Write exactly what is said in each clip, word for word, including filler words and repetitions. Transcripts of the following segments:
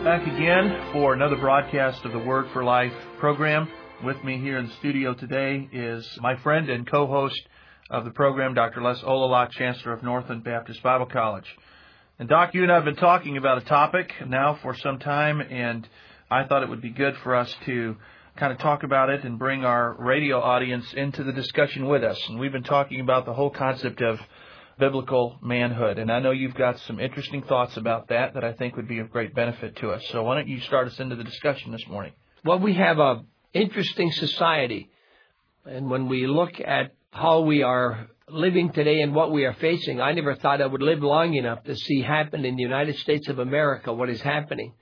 Back again for another broadcast of the Word for Life program. With me here in the studio today is my friend and co-host of the program, Doctor Les Olalott, Chancellor of Northland Baptist Bible College. And Doc, you and I have been talking about a topic now for some time, and I thought it would be good for us to kind of talk about it and bring our radio audience into the discussion with us. And we've been talking about the whole concept of biblical manhood. And I know you've got some interesting thoughts about that that I think would be of great benefit to us. So why don't you start us into the discussion this morning? Well, we have a interesting society. And when we look at how we are living today and what we are facing, I never thought I would live long enough to see happen in the United States of America what is happening.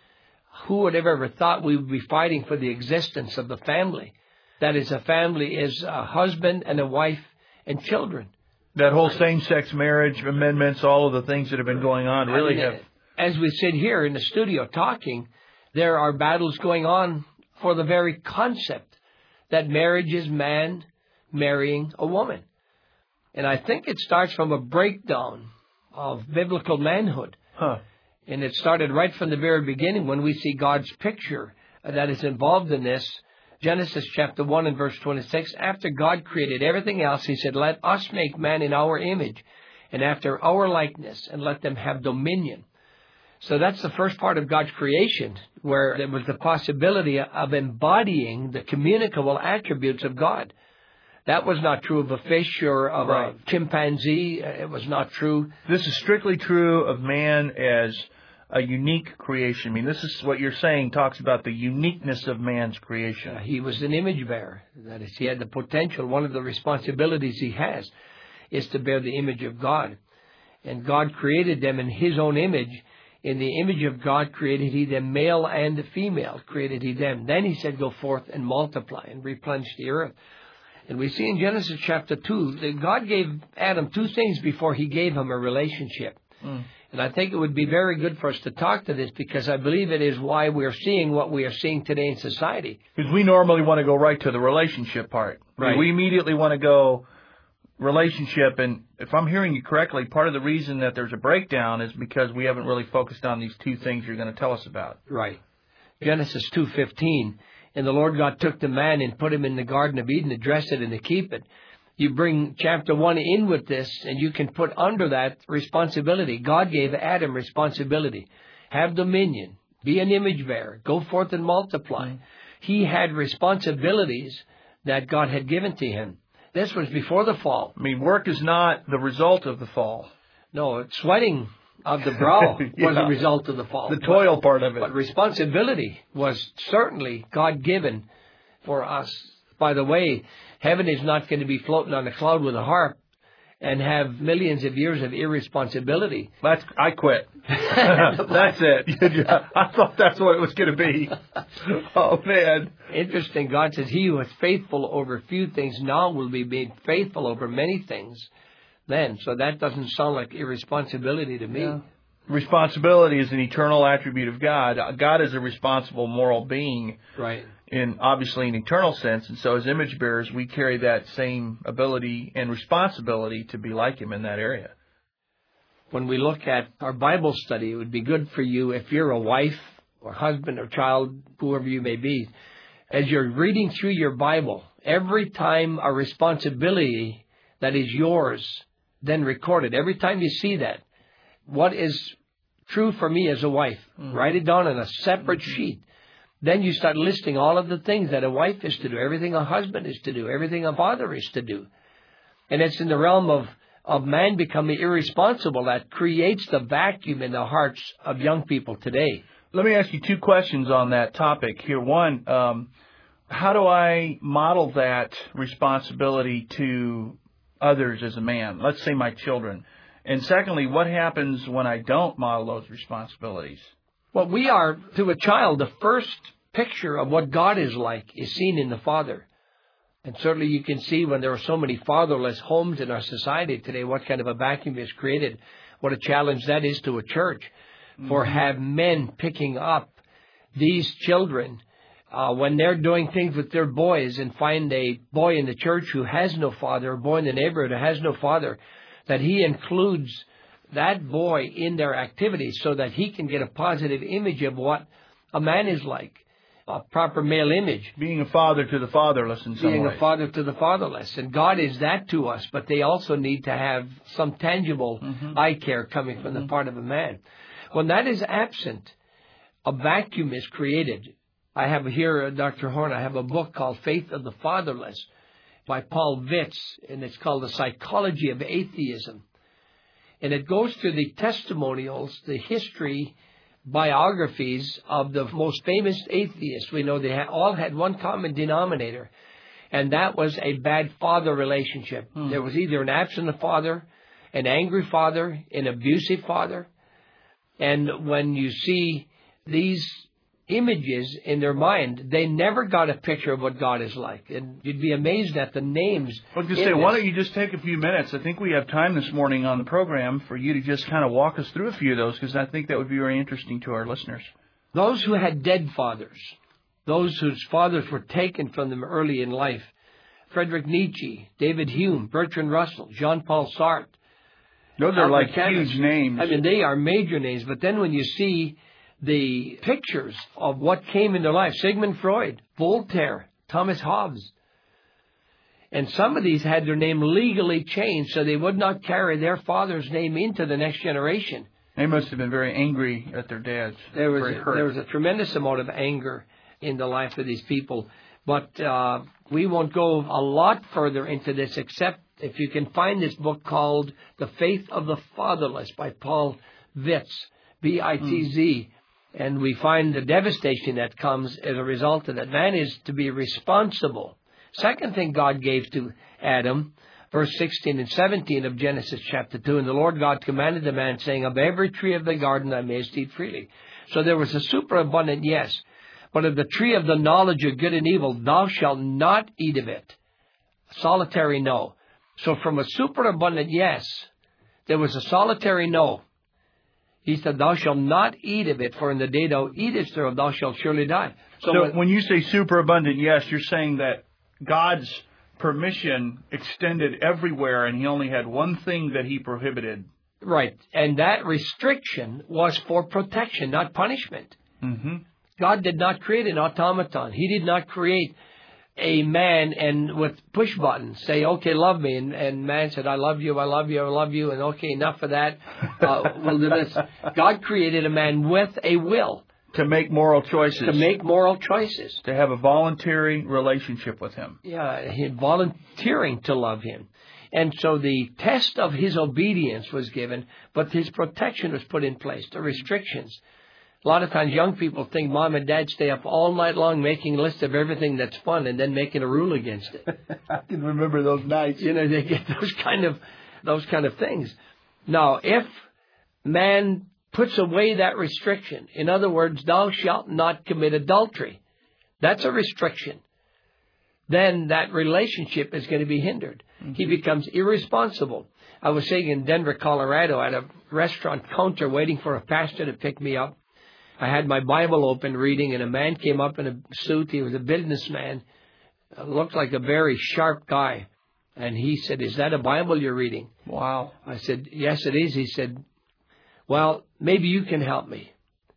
Who would have ever thought we would be fighting for the existence of the family? That is, a family is a husband and a wife and children. That whole same-sex marriage amendments, all of the things that have been going on really have... As we sit here in the studio talking, there are battles going on for the very concept that marriage is man marrying a woman. And I think it starts from a breakdown of biblical manhood. Huh. And it started right from the very beginning when we see God's picture that is involved in this. Genesis chapter one and verse twenty-six, after God created everything else, He said, let us make man in our image and after our likeness, and let them have dominion. So that's the first part of God's creation, where there was the possibility of embodying the communicable attributes of God. That was not true of a fish or of right. a chimpanzee. It was not true. This is strictly true of man as a unique creation. I mean, this is what you're saying, talks about the uniqueness of man's creation. Uh, he was an image bearer. That is, he had the potential. One of the responsibilities he has is to bear the image of God. And God created them in His own image. In the image of God created He them, male and female created He them. Then He said, go forth and multiply and replenish the earth. And we see in Genesis chapter two that God gave Adam two things before He gave him a relationship. Mm. And I think it would be very good for us to talk to this, because I believe it is why we're seeing what we are seeing today in society. Because we normally want to go right to the relationship part. Right. We immediately want to go relationship. And if I'm hearing you correctly, part of the reason that there's a breakdown is because we haven't really focused on these two things you're going to tell us about. Right. Genesis two fifteen. And the Lord God took the man and put him in the Garden of Eden to dress it and to keep it. You bring chapter one in with this, and you can put under that responsibility. God gave Adam responsibility. Have dominion. Be an image bearer. Go forth and multiply. Mm-hmm. He had responsibilities that God had given to him. This was before the fall. I mean, work is not the result of the fall. No, sweating of the brow yeah. was a result of the fall. The toil but, part of it. But responsibility was certainly God-given for us. By the way, heaven is not going to be floating on a cloud with a harp and have millions of years of irresponsibility. That's, I quit. That's it. I thought that's what it was going to be. Oh, man. Interesting. God says, he who is faithful over few things now will be made faithful over many things then. So that doesn't sound like irresponsibility to me. Yeah. Responsibility is an eternal attribute of God. God is a responsible moral being. Right. In obviously an eternal sense, and so as image bearers, we carry that same ability and responsibility to be like Him in that area. When we look at our Bible study, it would be good for you if you're a wife or husband or child, whoever you may be, as you're reading through your Bible, every time a responsibility that is yours, then recorded, every time you see that, what is true for me as a wife, mm-hmm. write it down on a separate mm-hmm. sheet. Then you start listing all of the things that a wife is to do, everything a husband is to do, everything a father is to do. And it's in the realm of, of man becoming irresponsible that creates the vacuum in the hearts of young people today. Let me ask you two questions on that topic here. One, um, how do I model that responsibility to others as a man? Let's say my children. And secondly, what happens when I don't model those responsibilities? Well, we are, to a child, the first picture of what God is like is seen in the father. And certainly you can see when there are so many fatherless homes in our society today, what kind of a vacuum is created, what a challenge that is to a church. Mm-hmm. For have men picking up these children uh, when they're doing things with their boys and find a boy in the church who has no father, a boy in the neighborhood who has no father, that he includes that boy in their activities so that he can get a positive image of what a man is like, a proper male image. Being a father to the fatherless in some Being ways. a father to the fatherless. And God is that to us, but they also need to have some tangible mm-hmm. eye care coming from mm-hmm. the part of a man. When that is absent, a vacuum is created. I have here, uh, Doctor Horn, I have a book called Faith of the Fatherless by Paul Vitz, and it's called The Psychology of Atheism. And it goes through the testimonials, the history, biographies of the most famous atheists. We know they ha- all had one common denominator, and that was a bad father relationship. Hmm. There was either an absent father, an angry father, an abusive father. And when you see these images in their mind, they never got a picture of what God is like. And you'd be amazed at the names. I was going to say, why don't you just take a few minutes? I think we have time this morning on the program for you to just kind of walk us through a few of those, because I think that would be very interesting to our listeners. Those who had dead fathers, those whose fathers were taken from them early in life, Friedrich Nietzsche, David Hume, Bertrand Russell, Jean-Paul Sartre. Those are like huge names. I mean, they are major names. But then when you see the pictures of what came in their life, Sigmund Freud, Voltaire, Thomas Hobbes. And some of these had their name legally changed so they would not carry their father's name into the next generation. They must have been very angry at their dads. There was, a, there was a tremendous amount of anger in the life of these people. But uh, we won't go a lot further into this, except if you can find this book called The Faith of the Fatherless by Paul Vitz, V I T Z. Mm. And we find the devastation that comes as a result of that. Man is to be responsible. Second thing God gave to Adam, verse sixteen and seventeen of Genesis chapter two, and the Lord God commanded the man, saying, of every tree of the garden thou mayest eat freely. So there was a superabundant yes, but of the tree of the knowledge of good and evil thou shalt not eat of it. Solitary no. So from a superabundant yes, there was a solitary no. He said, thou shalt not eat of it, for in the day thou eatest thereof, thou shalt surely die. So, so when, when you say superabundant, yes, you're saying that God's permission extended everywhere, and he only had one thing that he prohibited. Right. And that restriction was for protection, not punishment. Mm-hmm. God did not create an automaton. He did not create a man and with push buttons say, okay, love me. And, and man said, I love you, I love you, I love you. And okay, enough of that. Uh, we'll do this. God created a man with a will. To make moral choices. To make moral choices. To have a voluntary relationship with him. Yeah, he volunteering to love him. And so the test of his obedience was given, but his protection was put in place, the restrictions. A lot of times young people think mom and dad stay up all night long making a list of everything that's fun and then making a rule against it. I can remember those nights. You know, they get those kind of those kind of things. Now, if man puts away that restriction, in other words, thou shalt not commit adultery, that's a restriction, then that relationship is going to be hindered. Mm-hmm. He becomes irresponsible. I was saying in Denver, Colorado, at a restaurant counter waiting for a pastor to pick me up. I had my Bible open reading, and a man came up in a suit. He was a businessman, uh, looked like a very sharp guy. And he said, is that a Bible you're reading? Wow. I said, yes, it is. He said, well, maybe you can help me.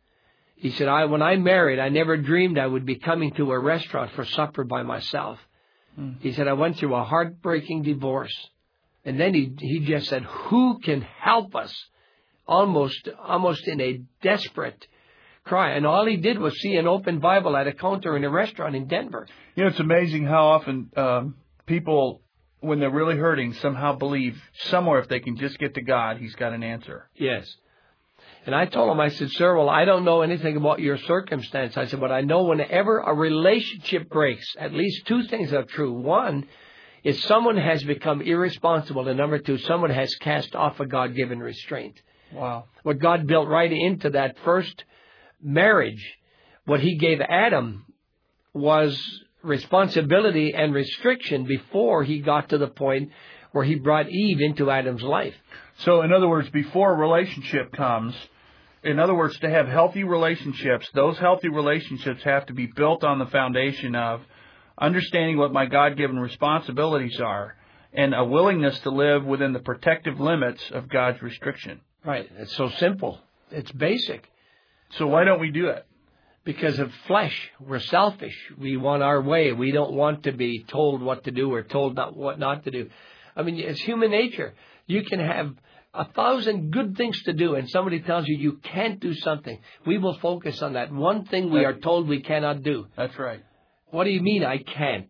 He said, I when I married, I never dreamed I would be coming to a restaurant for supper by myself. Mm. He said, I went through a heartbreaking divorce. And then he he just said, who can help us? Almost, almost in a desperate cry. And all he did was see an open Bible at a counter in a restaurant in Denver. You know, it's amazing how often um, people, when they're really hurting, somehow believe somewhere if they can just get to God, he's got an answer. Yes. And I told him, I said, sir, well, I don't know anything about your circumstance. I said, but I know whenever a relationship breaks, at least two things are true. One is someone has become irresponsible. And number two, someone has cast off a God-given restraint. Wow. What God built right into that first marriage, what he gave Adam was responsibility and restriction before he got to the point where he brought Eve into Adam's life. So, in other words, before a relationship comes, in other words, to have healthy relationships, those healthy relationships have to be built on the foundation of understanding what my God-given responsibilities are and a willingness to live within the protective limits of God's restriction. Right. It's so simple. It's basic. So why don't we do it? Because of flesh. We're selfish. We want our way. We don't want to be told what to do or told not what not to do. I mean, it's human nature. You can have a thousand good things to do, and somebody tells you you can't do something. We will focus on that one thing we are told we cannot do. That's right. What do you mean I can't?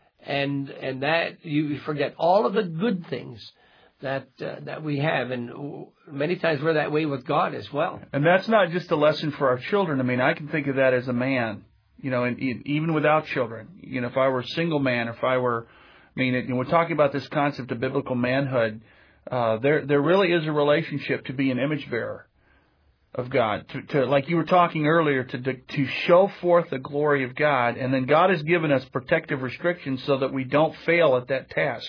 And and that you forget all of the good things that uh, that we have, and many times we're that way with God as well. And that's not just a lesson for our children. I mean, I can think of that as a man, you know, and even without children. You know, if I were a single man, if I were, I mean, you know, we're talking about this concept of biblical manhood. Uh, there there really is a relationship to be an image bearer of God, to, to like you were talking earlier, to, to to show forth the glory of God, and then God has given us protective restrictions so that we don't fail at that task.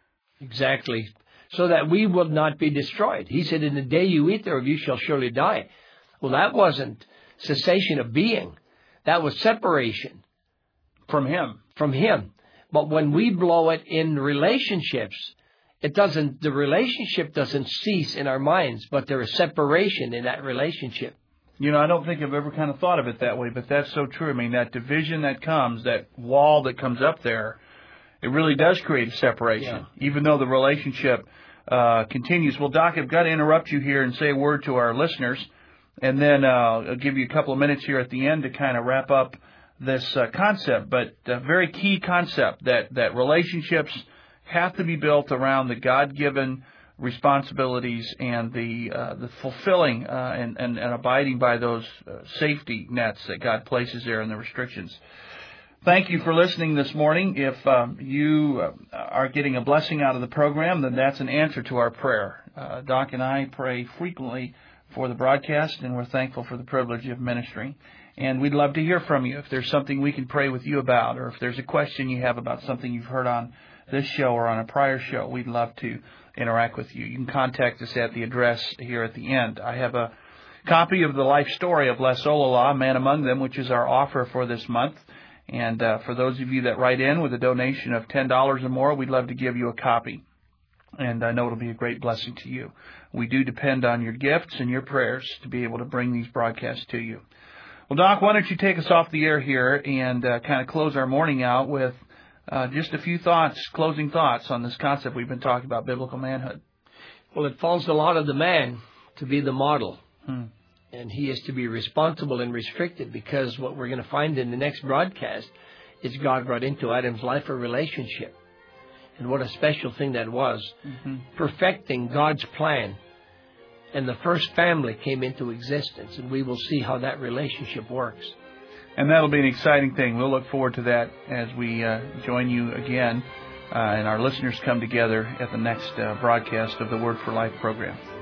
Exactly. So that we will not be destroyed. He said, in the day you eat thereof, you shall surely die. Well, that wasn't cessation of being. That was separation. From Him. From Him. But when we blow it in relationships, it doesn't, the relationship doesn't cease in our minds, but there is separation in that relationship. You know, I don't think I've ever kind of thought of it that way, but that's so true. I mean, that division that comes, that wall that comes up there, it really does create a separation, yeah. Even though the relationship uh, continues. Well, Doc, I've got to interrupt you here and say a word to our listeners, and then uh, I'll give you a couple of minutes here at the end to kind of wrap up this uh, concept, but a very key concept that, that relationships have to be built around the God-given responsibilities and the uh, the fulfilling uh, and, and, and abiding by those uh, safety nets that God places there and the restrictions. Thank you for listening this morning. If um, you uh, are getting a blessing out of the program, then that's an answer to our prayer. Uh, Doc and I pray frequently for the broadcast, and we're thankful for the privilege of ministering. And we'd love to hear from you if there's something we can pray with you about, or if there's a question you have about something you've heard on this show or on a prior show. We'd love to interact with you. You can contact us at the address here at the end. I have a copy of the life story of Les Olala, Man Among Them, which is our offer for this month. And uh, for those of you that write in with a donation of ten dollars or more, we'd love to give you a copy. And I know it'll be a great blessing to you. We do depend on your gifts and your prayers to be able to bring these broadcasts to you. Well, Doc, why don't you take us off the air here and uh, kind of close our morning out with uh, just a few thoughts, closing thoughts on this concept we've been talking about, biblical manhood. Well, it falls a lot of the man to be the model. Hmm. And he is to be responsible and restricted, because what we're going to find in the next broadcast is God brought into Adam's life a relationship. And what a special thing that was. Mm-hmm. Perfecting God's plan. And the first family came into existence, and we will see how that relationship works. And that'll be an exciting thing. We'll look forward to that as we uh, join you again uh, and our listeners come together at the next uh, broadcast of the Word for Life program.